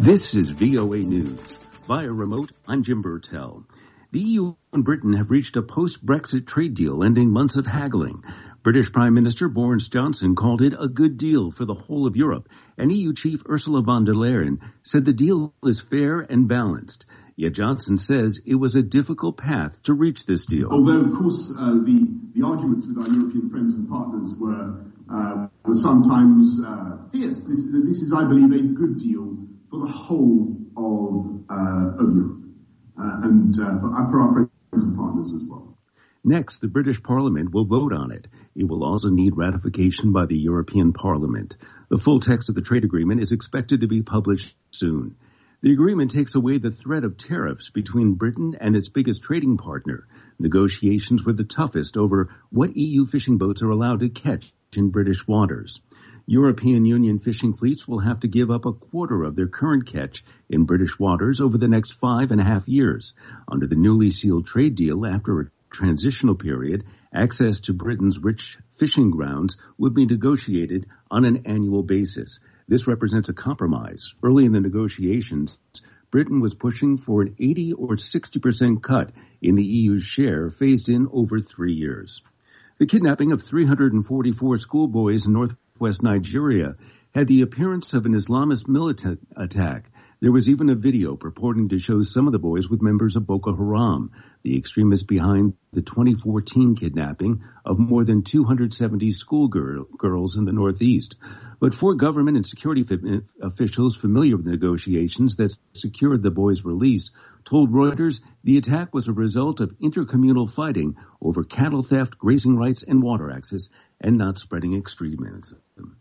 This is VOA News. Via remote, I'm Jim Burtell. The EU and Britain have reached a post-Brexit trade deal ending months of haggling. British Prime Minister Boris Johnson called it a good deal for the whole of Europe, and EU Chief Ursula von der Leyen said the deal is fair and balanced. Yet Johnson says it was a difficult path to reach this deal. Although, of course, the arguments with our European friends and partners were sometimes fierce. This is, I believe, a good deal for the whole of Europe and for our friends and partners as well. Next, the British Parliament will vote on it. It will also need ratification by the European Parliament. The full text of the trade agreement is expected to be published soon. The agreement takes away the threat of tariffs between Britain and its biggest trading partner. Negotiations were the toughest over what EU fishing boats are allowed to catch in British waters. European Union fishing fleets will have to give up a quarter of their current catch in British waters over the next 5.5 years. Under the newly sealed trade deal, after a transitional period, access to Britain's rich fishing grounds would be negotiated on an annual basis. This represents a compromise. Early in the negotiations, Britain was pushing for an 80 or 60% cut in the EU's share, phased in over 3 years. The kidnapping of 344 schoolboys in northwest Nigeria had the appearance of an Islamist militant attack. There was even a video purporting to show some of the boys with members of Boko Haram, the extremists behind the 2014 kidnapping of more than 270 schoolgirls in the Northeast. But four government and security officials familiar with the negotiations that secured the boys' release told Reuters the attack was a result of intercommunal fighting over cattle theft, grazing rights, and water access, and not spreading extremism.